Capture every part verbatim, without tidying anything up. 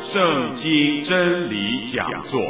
圣经真理讲座。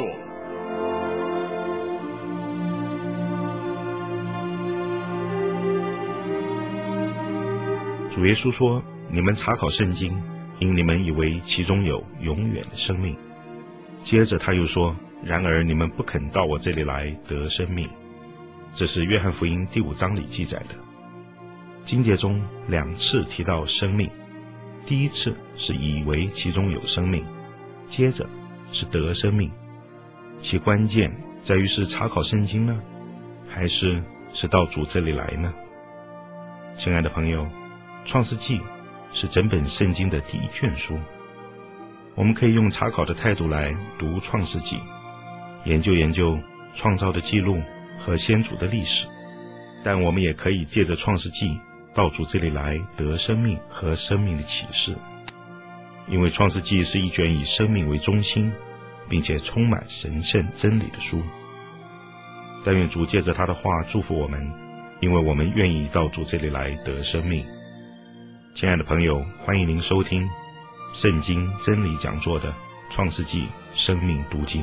主耶稣说：你们查考圣经，因你们以为其中有永远的生命。接着他又说：然而你们不肯到我这里来得生命。这是约翰福音第五章里记载的。经节中两次提到生命，第一次是以为其中有生命，接着是得生命。其关键在于是查考圣经呢，还是是到主这里来呢？亲爱的朋友，创世纪是整本圣经的第一卷书，我们可以用查考的态度来读创世纪，研究研究创造的记录和先祖的历史，但我们也可以借着创世纪到主这里来得生命和生命的启示。因为创世纪是一卷以生命为中心并且充满神圣真理的书。但愿主借着他的话祝福我们，因为我们愿意到主这里来得生命。亲爱的朋友，欢迎您收听圣经真理讲座的创世纪生命读经。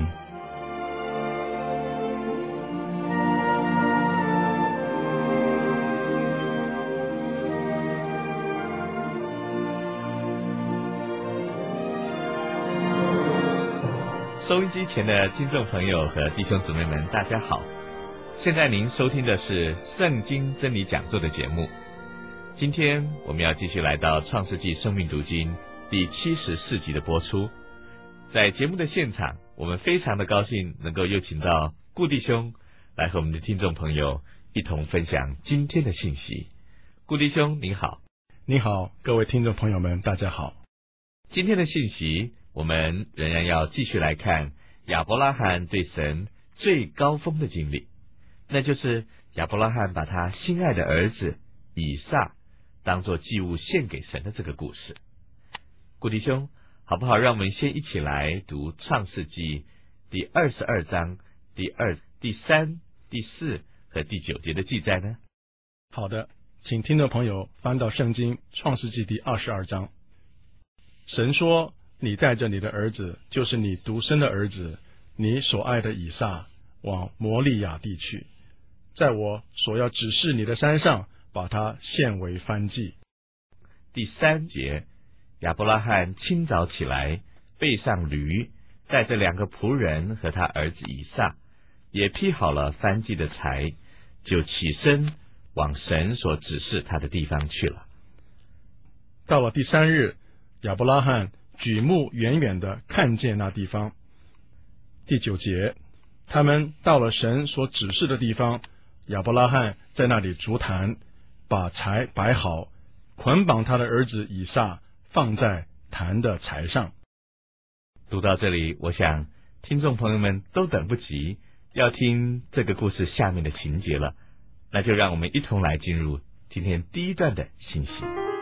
收音机前的听众朋友和弟兄姊妹们，大家好！现在您收听的是圣经真理讲座的节目。今天我们要继续来到创世纪生命读经第七十四集的播出。在节目的现场，我们非常的高兴能够又请到顾弟兄来和我们的听众朋友一同分享今天的信息。顾弟兄您好。 您好，各位听众朋友们，大家好。 今天的信息我们仍然要继续来看亚伯拉罕对神最高峰的经历，那就是亚伯拉罕把他心爱的儿子以撒当作祭物献给神的这个故事。顾弟兄，好不好让我们先一起来读创世纪第二十二章第二、第三、第四和第九节的记载呢？ 好的，请听众朋友翻到圣经创世纪第二十二章。神说：你带着你的儿子，就是你独生的儿子，你所爱的以撒，往摩利亚地去，在我所要指示你的山上，把他献为燔祭。 第三节，亚伯拉罕清早起来，背上驴，带着两个仆人和他儿子以撒，也劈好了燔祭的柴，就起身往神所指示他的地方去了。 到了第三日，亚伯拉罕举目远远的看见那地方。第九节，他们到了神所指示的地方，亚伯拉罕在那里筑坛，把柴摆好，捆绑他的儿子以撒，放在坛的柴上。 读到这里，我想听众朋友们都等不及要听这个故事下面的情节了，那就让我们一同来进入今天第一段的信息。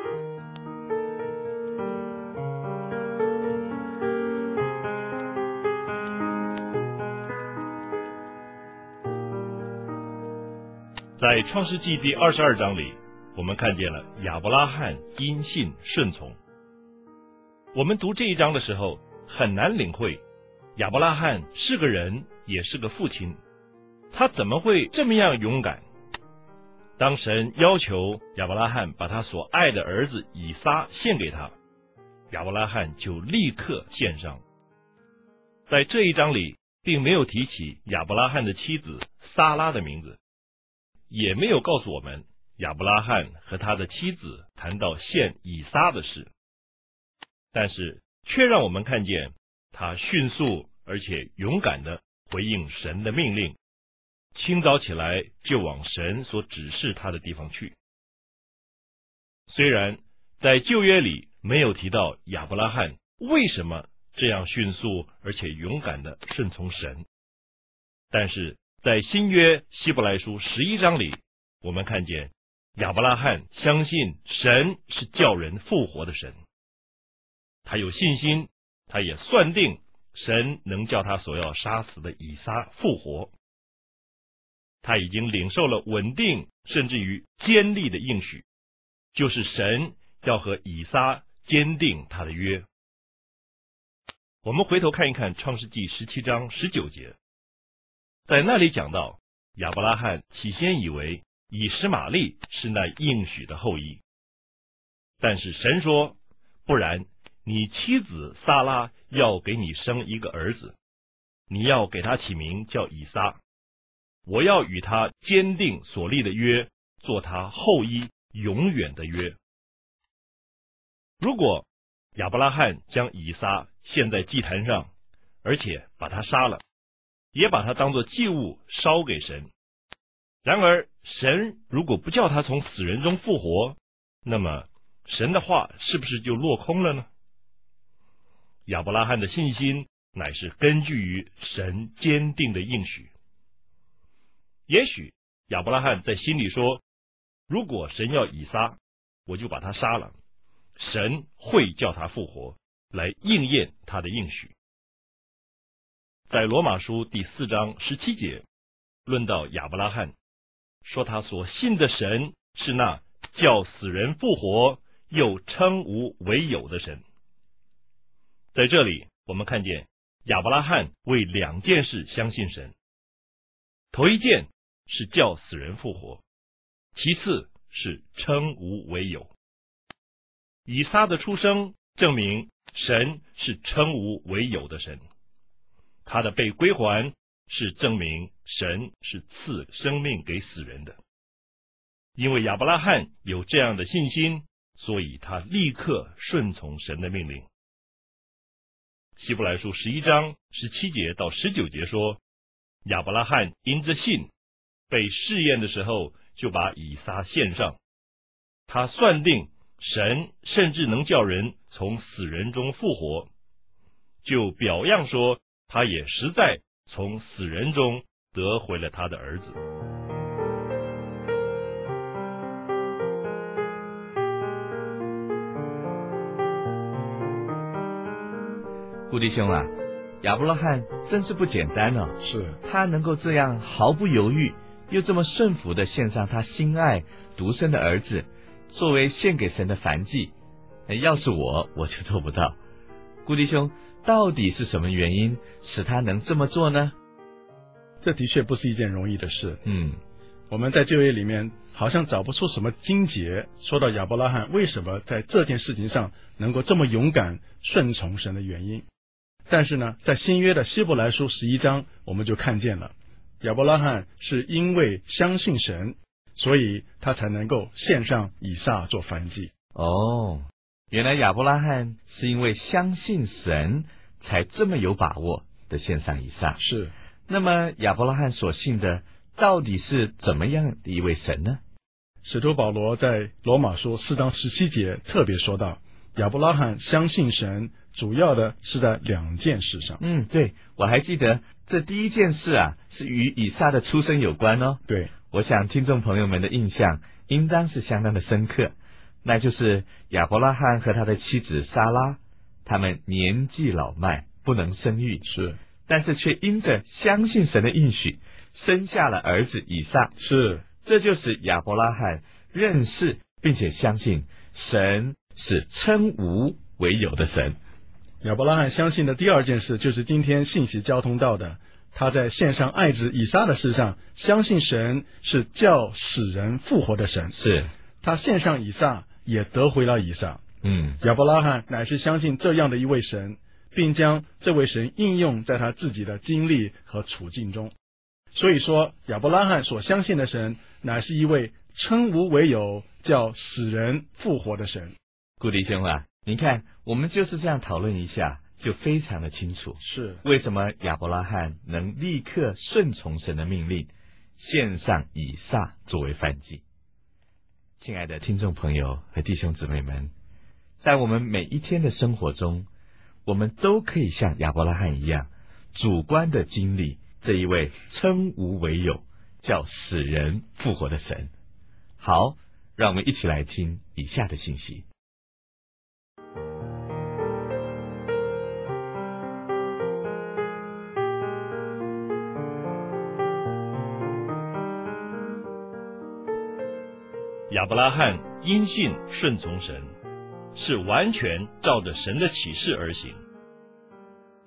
在创世纪第二十二章里，我们看见了亚伯拉罕因信顺从。我们读这一章的时候，很难领会亚伯拉罕是个人，也是个父亲，他怎么会这么样勇敢？当神要求亚伯拉罕把他所爱的儿子以撒献给他，亚伯拉罕就立刻献上。在这一章里，并没有提起亚伯拉罕的妻子撒拉的名字，也没有告诉我们亚伯拉罕和他的妻子谈到献以撒的事，但是却让我们看见他迅速而且勇敢地回应神的命令，清早起来就往神所指示他的地方去。虽然在旧约里没有提到亚伯拉罕为什么这样迅速而且勇敢地顺从神，但是在新约希伯来书十一章里，我们看见亚伯拉罕相信神是叫人复活的神，他有信心，他也算定神能叫他所要杀死的以撒复活。他已经领受了稳定甚至于坚立的应许，就是神要和以撒坚定他的约。 我们回头看一看创世纪十七章十九节，在那里讲到，亚伯拉罕起先以为以实玛利是那应许的后裔，但是神说，不然，你妻子撒拉要给你生一个儿子，你要给他起名叫以撒，我要与他坚定所立的约，做他后裔永远的约。如果亚伯拉罕将以撒献在祭坛上，而且把他杀了，也把他当作祭物烧给神，然而神如果不叫他从死人中复活，那么神的话是不是就落空了呢？亚伯拉罕的信心乃是根据于神坚定的应许。也许亚伯拉罕在心里说，如果神要以撒，我就把他杀了，神会叫他复活，来应验他的应许。在罗马书第四章十七节论到亚伯拉罕，说他所信的神是那叫死人复活又称无为有的神。在这里我们看见亚伯拉罕为两件事相信神，头一件是叫死人复活，其次是称无为有。以撒的出生证明神是称无为有的神，他的被归还是证明神是赐生命给死人的。因为亚伯拉罕有这样的信心，所以他立刻顺从神的命令。希伯来书十一章十七节到十九节说，亚伯拉罕因着信被试验的时候，就把以撒献上，他算定神甚至能叫人从死人中复活，就表样说他也实在从死人中得回了他的儿子。 顾弟兄啊，亚伯拉罕真是不简单哦， 是他能够这样毫不犹豫又这么顺服的献上他心爱独生的儿子作为献给神的燔祭，要是我我就做不到。顾弟兄，到底是什么原因使他能这么做呢？ 这的确不是一件容易的事。 嗯， 我们在旧约里面好像找不出什么经节说到亚伯拉罕为什么在这件事情上能够这么勇敢顺从神的原因。但是呢，在新约的希伯来书十一章，我们就看见了亚伯拉罕是因为相信神，所以他才能够献上以撒做燔祭。 哦，原来亚伯拉罕是因为相信神才这么有把握的献上以撒。 是。 那么亚伯拉罕所信的到底是怎么样的一位神呢？ 使徒保罗在罗马书四章十七节特别说到，亚伯拉罕相信神主要的是在两件事上。 嗯，对，我还记得这第一件事啊是与以撒的出生有关哦。 对， 我想听众朋友们的印象应当是相当的深刻，那就是亚伯拉罕和他的妻子撒拉，他们年纪老迈，不能生育， 是， 但是却因着相信神的应许，生下了儿子以撒。 是， 这就是亚伯拉罕认识并且相信神是称无为有的神。 亚伯拉罕相信的第二件事，就是今天信息交通到的，他在献上爱子以撒的事上，相信神是叫死人复活的神。 是， 他献上以撒，也得回了以撒。 嗯， 亚伯拉罕乃是相信这样的一位神，并将这位神应用在他自己的经历和处境中。所以说，亚伯拉罕所相信的神，乃是一位称无为有、叫死人复活的神。 顾弟兄啊，您看，我们就是这样讨论一下，就非常的清楚， 是为什么亚伯拉罕能立刻顺从神的命令，献上以撒作为燔祭。亲爱的听众朋友和弟兄姊妹们，在我们每一天的生活中，我们都可以像亚伯拉罕一样，主观的经历这一位称无为有、叫死人复活的神。好，让我们一起来听以下的信息。 亚伯拉罕因信顺从神，是完全照着神的启示而行。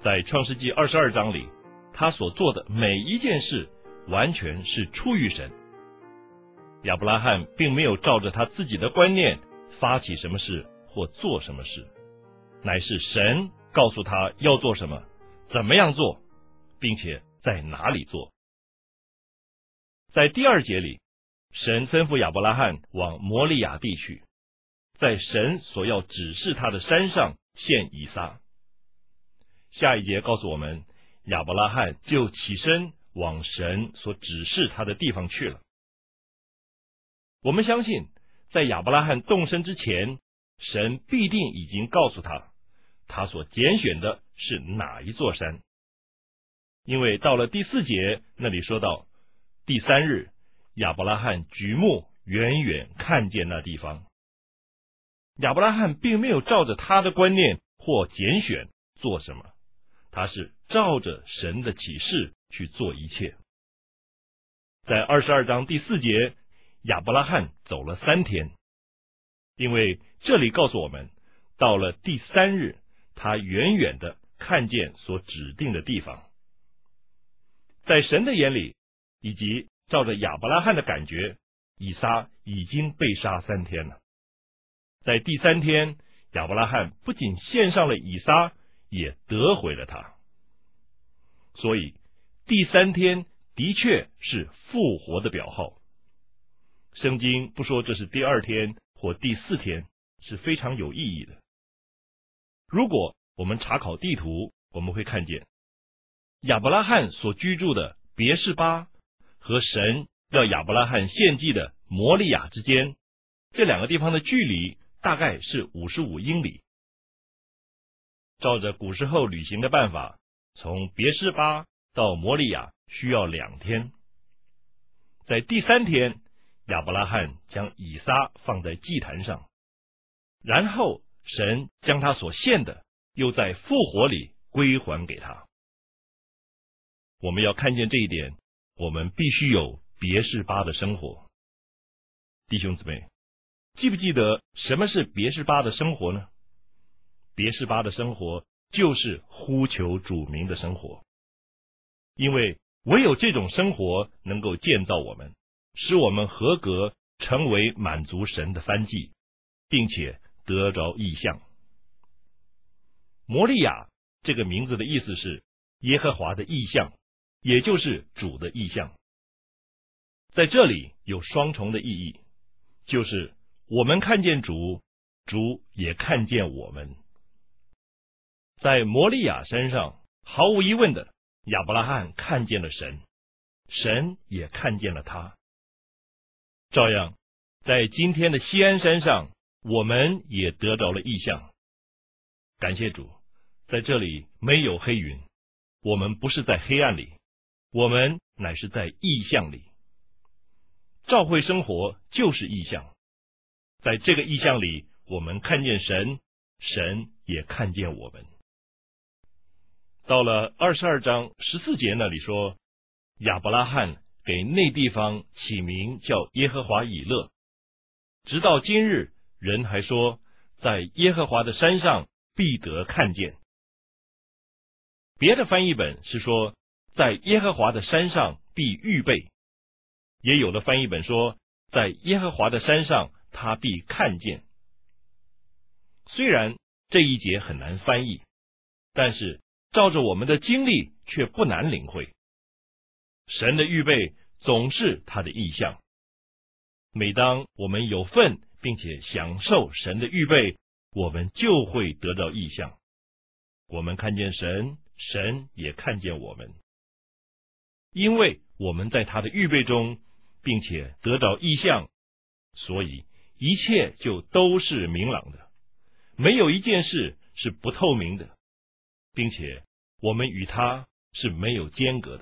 在创世纪二十二章里，他所做的每一件事完全是出于神。亚伯拉罕并没有照着他自己的观念发起什么事或做什么事，乃是神告诉他要做什么，怎么样做，并且在哪里做。在第二节里，神吩咐亚伯拉罕往摩利亚地去，在神所要指示他的山上献以撒。下一节告诉我们，亚伯拉罕就起身往神所指示他的地方去了。我们相信，在亚伯拉罕动身之前，神必定已经告诉他，他所拣选的是哪一座山。因为到了第四节那里说到，第三日，亚伯拉罕举目远远看见那地方。亚伯拉罕并没有照着他的观念或拣选做什么，他是照着神的启示去做一切。在二十二章第四节，亚伯拉罕走了三天，因为这里告诉我们，到了第三日，他远远的看见所指定的地方。在神的眼里，以及照着亚伯拉罕的感觉，以撒已经被杀三天了。在第三天，亚伯拉罕不仅献上了以撒，也得回了他。所以第三天的确是复活的表号。圣经不说这是第二天或第四天，是非常有意义的。如果我们查考地图，我们会看见亚伯拉罕所居住的别是巴和神要亚伯拉罕献祭的摩利亚之间，这两个地方的距离大概是五十五英里。照着古时候旅行的办法，从别是巴到摩利亚需要两天。在第三天，亚伯拉罕将以撒放在祭坛上，然后神将他所献的又在复活里归还给他。我们要看见这一点，我们必须有别是巴的生活。弟兄姊妹，记不记得什么是别是巴的生活呢？别是巴的生活就是呼求主名的生活，因为唯有这种生活能够建造我们，使我们合格，成为满足神的番祭，并且得着异象。摩利亚这个名字的意思是耶和华的异象，也就是主的异象。在这里有双重的意义，就是我们看见主，主也看见我们。在摩利亚山上，毫无疑问的，亚伯拉罕看见了神，神也看见了他。照样，在今天的锡安山上，我们也得着了异象。感谢主，在这里没有黑云，我们不是在黑暗里，我们乃是在异象里。教会生活就是异象，在这个异象里，我们看见神，神也看见我们。到了二十二章十四节那里说，亚伯拉罕给那地方起名叫耶和华以勒，直到今日，人还说，在耶和华的山上必得看见。别的翻译本是说，在耶和华的山上必预备，也有的翻译本说，在耶和华的山上他必看见。虽然这一节很难翻译，但是照着我们的经历却不难领会。神的预备总是他的意象，每当我们有份并且享受神的预备，我们就会得到意象。我们看见神，神也看见我们，因为我们在他的预备中，并且得到意象，所以一切就都是明朗的，没有一件事是不透明的，并且我们与他是没有间隔的。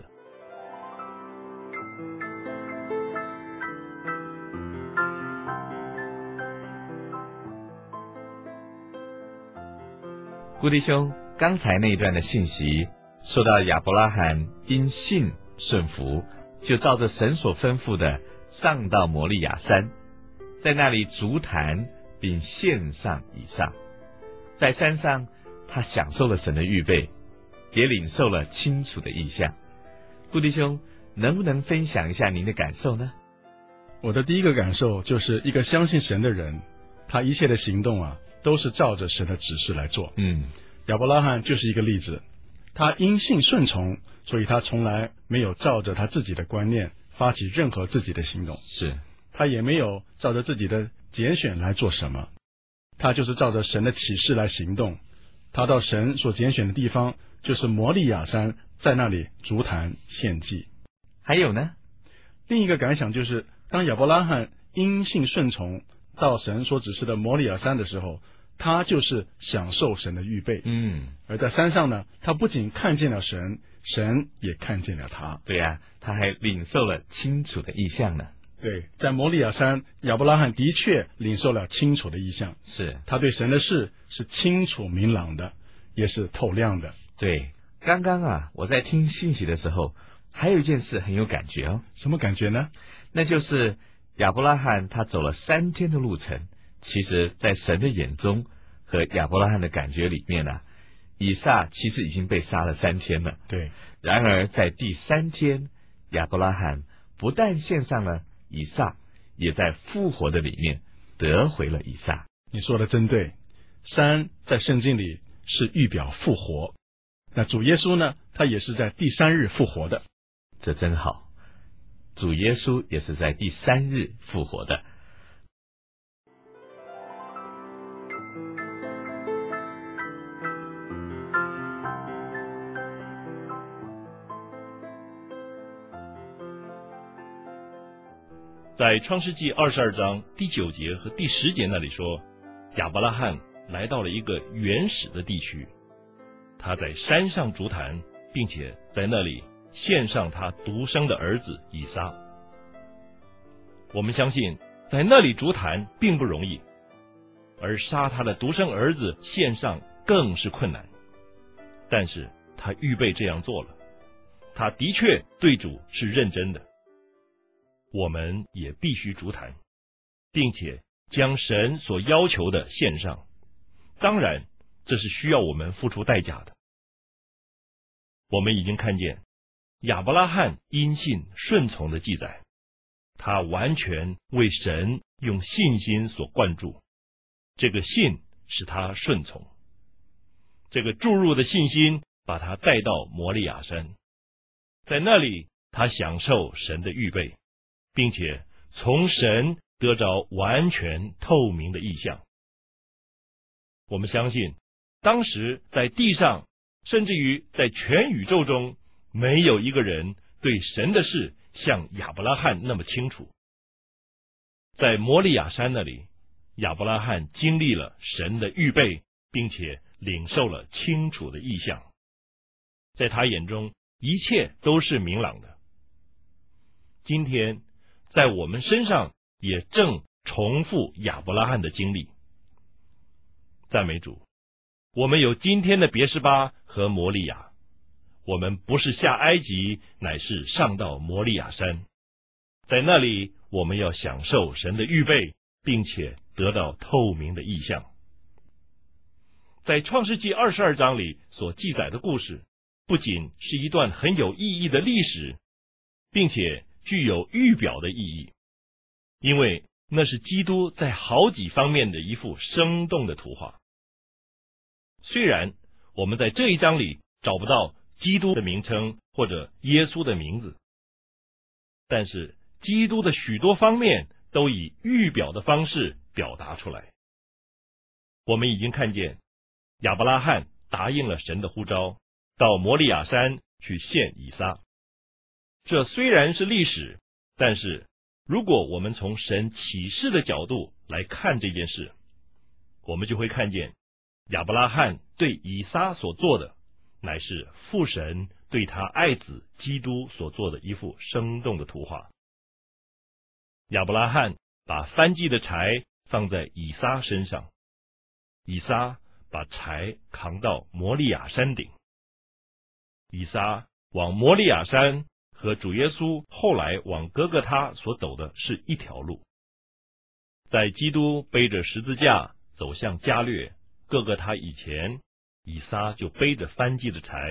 顾弟兄，刚才那一段的信息说到亚伯拉罕因信顺服，就照着神所吩咐的上到摩利亚山，在那里筑坛并献上以撒。在山上他享受了神的预备， 也领受了清楚的意象。顾弟兄，能不能分享一下您的感受呢？ 我的第一个感受就是一个相信神的人，他一切的行动啊，都是照着神的指示来做。 嗯， 亚伯拉罕就是一个例子，他因信顺从，所以他从来没有照着他自己的观念发起任何自己的行动， 是他也没有照着自己的拣选来做什么，他就是照着神的启示来行动。他到神所拣选的地方，就是摩利亚山，在那里筑坛献祭。 还有呢？ 另一个感想就是，当亚伯拉罕因信顺从到神所指示的摩利亚山的时候，他就是享受神的预备。 嗯， 而在山上呢，他不仅看见了神，神也看见了他。 对呀、啊，他还领受了清楚的意象呢。 对，在摩利亚山，亚伯拉罕的确领受了清楚的意象， 是他对神的事是清楚明朗的，也是透亮的。 对，刚刚啊，我在听信息的时候，还有一件事很有感觉哦。 什么感觉呢？ 那就是亚伯拉罕他走了三天的路程，其实在神的眼中和亚伯拉罕的感觉里面呢、啊，以撒其实已经被杀了三天了。 对， 然而在第三天，亚伯拉罕不但献上了以撒，也在复活的里面得回了以撒。 你说的真对，山在圣经里是预表复活，那主耶稣呢，他也是在第三日复活的。 这真好，主耶稣也是在第三日复活的。 在创世纪二十二章第九节和第十节那里说，亚伯拉罕来到了一个原始的地区，他在山上筑坛，并且在那里献上他独生的儿子以撒。我们相信在那里筑坛并不容易，而杀他的独生儿子献上更是困难，但是他预备这样做了，他的确对主是认真的。我们也必须筑坛，并且将神所要求的献上，当然这是需要我们付出代价的。我们已经看见亚伯拉罕因信顺从的记载，他完全为神用信心所灌注，这个信使他顺从，这个注入的信心把他带到摩利亚山，在那里他享受神的预备，并且从神得着完全透明的意象。我们相信，当时在地上，甚至于在全宇宙中，没有一个人对神的事像亚伯拉罕那么清楚。在摩利亚山那里，亚伯拉罕经历了神的预备，并且领受了清楚的意象。在他眼中，一切都是明朗的。今天在我们身上也正重复亚伯拉罕的经历。赞美主，我们有今天的别是巴和摩利亚，我们不是下埃及，乃是上到摩利亚山，在那里我们要享受神的预备，并且得到透明的意象。在创世纪二十二章里所记载的故事，不仅是一段很有意义的历史，并且具有预表的意义，因为那是基督在好几方面的一幅生动的图画。虽然我们在这一章里找不到基督的名称或者耶稣的名字，但是基督的许多方面都以预表的方式表达出来。我们已经看见亚伯拉罕答应了神的呼召，到摩利亚山去献以撒。这虽然是历史，但是如果我们从神启示的角度来看这件事，我们就会看见亚伯拉罕对以撒所做的，乃是父神对他爱子基督所做的一幅生动的图画。亚伯拉罕把燔祭的柴放在以撒身上，以撒把柴扛到摩利亚山顶。以撒往摩利亚山和主耶稣后来往哥哥他所走的是一条路。在基督背着十字架走向加略，哥哥他以前，以撒就背着燔祭的柴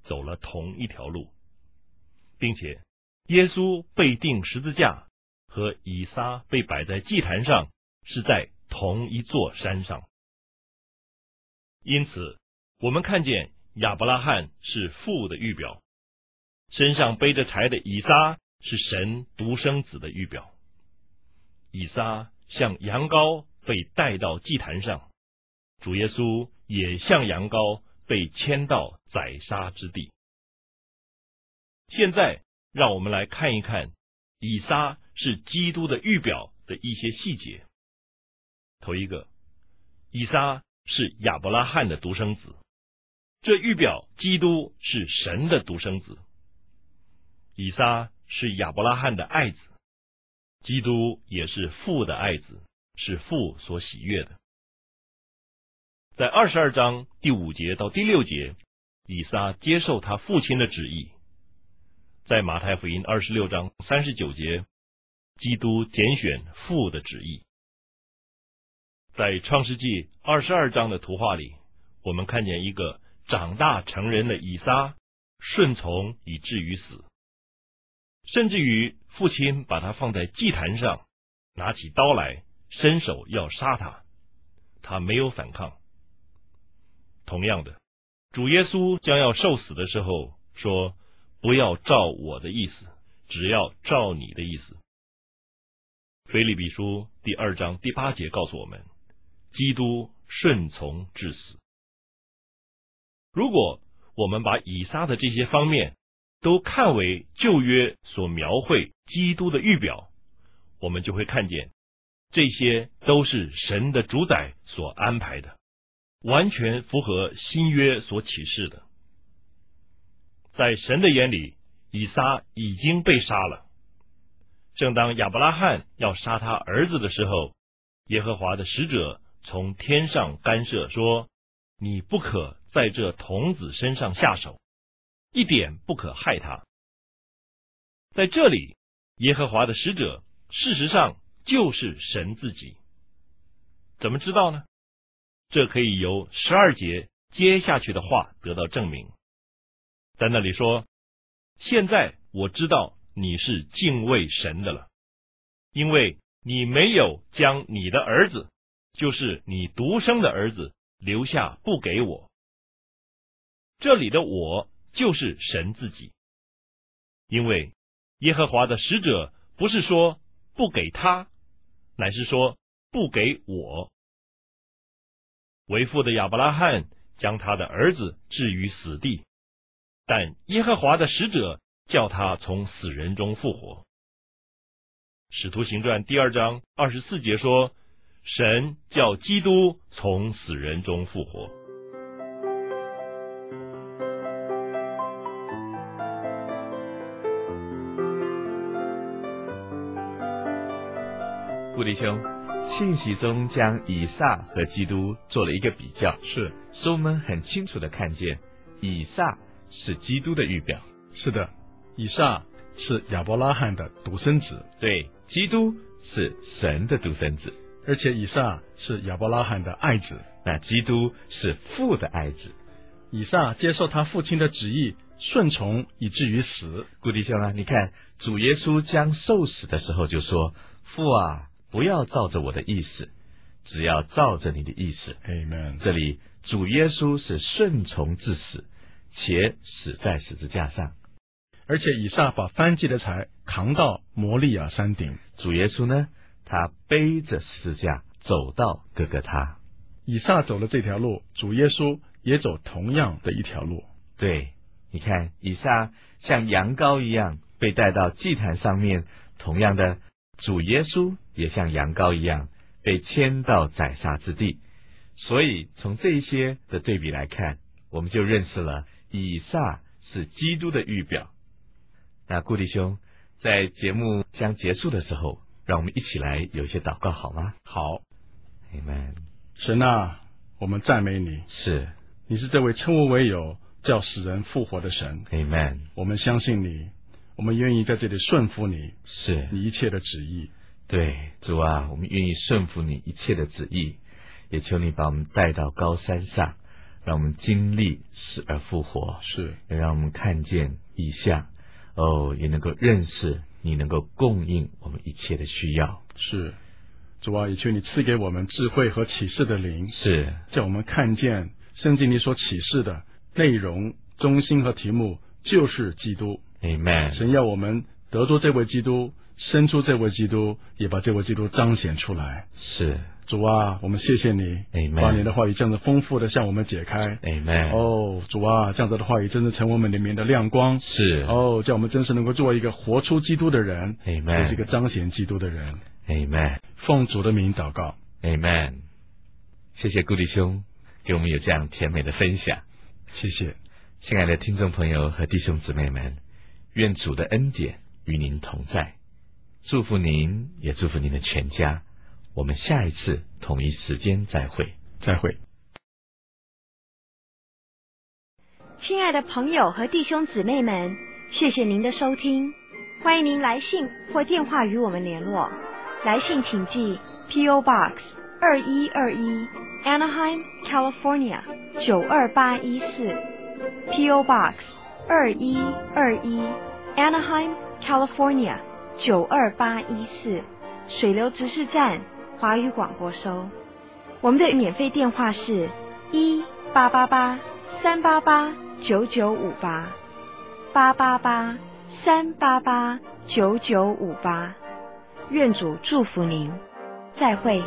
走了同一条路，并且耶稣被钉十字架和以撒被摆在祭坛上是在同一座山上。因此，我们看见亚伯拉罕是父的预表，身上背着柴的以撒是神独生子的预表。以撒像羊羔被带到祭坛上，主耶稣也像羊羔被牵到宰杀之地。现在让我们来看一看以撒是基督的预表的一些细节。头一个，以撒是亚伯拉罕的独生子，这预表基督是神的独生子。以撒是亚伯拉罕的爱子，基督也是父的爱子，是父所喜悦的。在二十二章第五节到第六节，以撒接受他父亲的旨意。在马太福音二十六章三十九节，基督拣选父的旨意。在创世纪二十二章的图画里，我们看见一个长大成人的以撒，顺从以至于死，甚至于父亲把他放在祭坛上，拿起刀来，伸手要杀他，他没有反抗。同样的，主耶稣将要受死的时候说，不要照我的意思，只要照你的意思。腓立比书第二章第八节告诉我们，基督顺从至死。如果我们把以撒的这些方面都看为旧约所描绘基督的预表，我们就会看见这些都是神的主宰所安排的，完全符合新约所启示的。在神的眼里，以撒已经被杀了。正当亚伯拉罕要杀他儿子的时候，耶和华的使者从天上干涉说，你不可在这童子身上下手，一点不可害他。在这里，耶和华的使者事实上就是神自己。怎么知道呢？这可以由十二节接下去的话得到证明。在那里说，现在我知道你是敬畏神的了，因为你没有将你的儿子，就是你独生的儿子留下不给我。这里的我就是神自己，因为耶和华的使者不是说不给他，乃是说不给我。为父的亚伯拉罕将他的儿子置于死地，但耶和华的使者叫他从死人中复活。使徒行传第二章二十四节说，神叫基督从死人中复活。 顾弟兄，信息中将以撒和基督做了一个比较， 是， 使我们很清楚的看见以撒是基督的预表。 是的，以撒是亚伯拉罕的独生子， 对，基督是神的独生子， 而且以撒是亚伯拉罕的爱子， 那基督是父的爱子。 以撒接受他父亲的旨意，顺从以至于死。 顾弟兄啊，你看主耶稣将受死的时候就说，父啊，不要照着我的意思，只要照着你的意思。 Amen。 这里主耶稣是顺从至死，且死在十字架上。 而且以撒把燔祭的柴扛到摩利亚山顶， 主耶稣呢，他背着十字架走到各各他。 以撒走了这条路，主耶稣也走同样的一条路。 对，你看以撒像羊羔一样被带到祭坛上面，同样的主耶稣也像羊羔一样被牵到宰杀之地。所以从这一些的对比来看，我们就认识了以撒是基督的预表。那顾弟兄，在节目将结束的时候，让我们一起来有一些祷告好吗？ 好。 Amen。 神啊，我们赞美你， 是， 你是这位称我为有，叫死人复活的神。 Amen。 我们相信你，我们愿意在这里顺服你， 是你一切的旨意。 对，主啊，我们愿意顺服你一切的旨意，也求你把我们带到高山上， 让我们经历死而复活， 是， 也让我们看见异象，哦，也能够认识你能够供应我们一切的需要。 是，主啊，也求你赐给我们智慧和启示的灵， 是， 叫我们看见圣经里所启示的内容、中心和题目就是基督。 Amen。 神要我们得着这位基督，生出这位基督，也把这位基督彰显出来。 是， 主啊，我们谢谢你， Amen。 把你的话语这样子丰富的向我们解开。 Amen。 哦，主啊，这样子的话语真的成为我们里面的亮光。 是， 哦，叫我们真是能够做一个活出基督的人， Amen。 也是一个彰显基督的人。 Amen。 奉主的名祷告。 Amen。谢谢顾弟兄给我们有这样甜美的分享。 谢谢。 亲爱的听众朋友和弟兄姊妹们，愿主的恩典与您同在，祝福您，也祝福您的全家。我们下一次同一时间再会。 再会。 亲爱的朋友和弟兄姊妹们，谢谢您的收听，欢迎您来信或电话与我们联络。来信请寄 P O Box 二一二一 Anaheim California 九二八一四 P O Box 二一二一 Anaheim California 九二八一四水流执事站华语广播收。我们的免费电话是一八八八三八八九九五八八八八三八八九九五八。愿主祝福您，再会。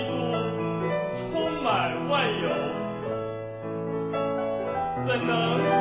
怎能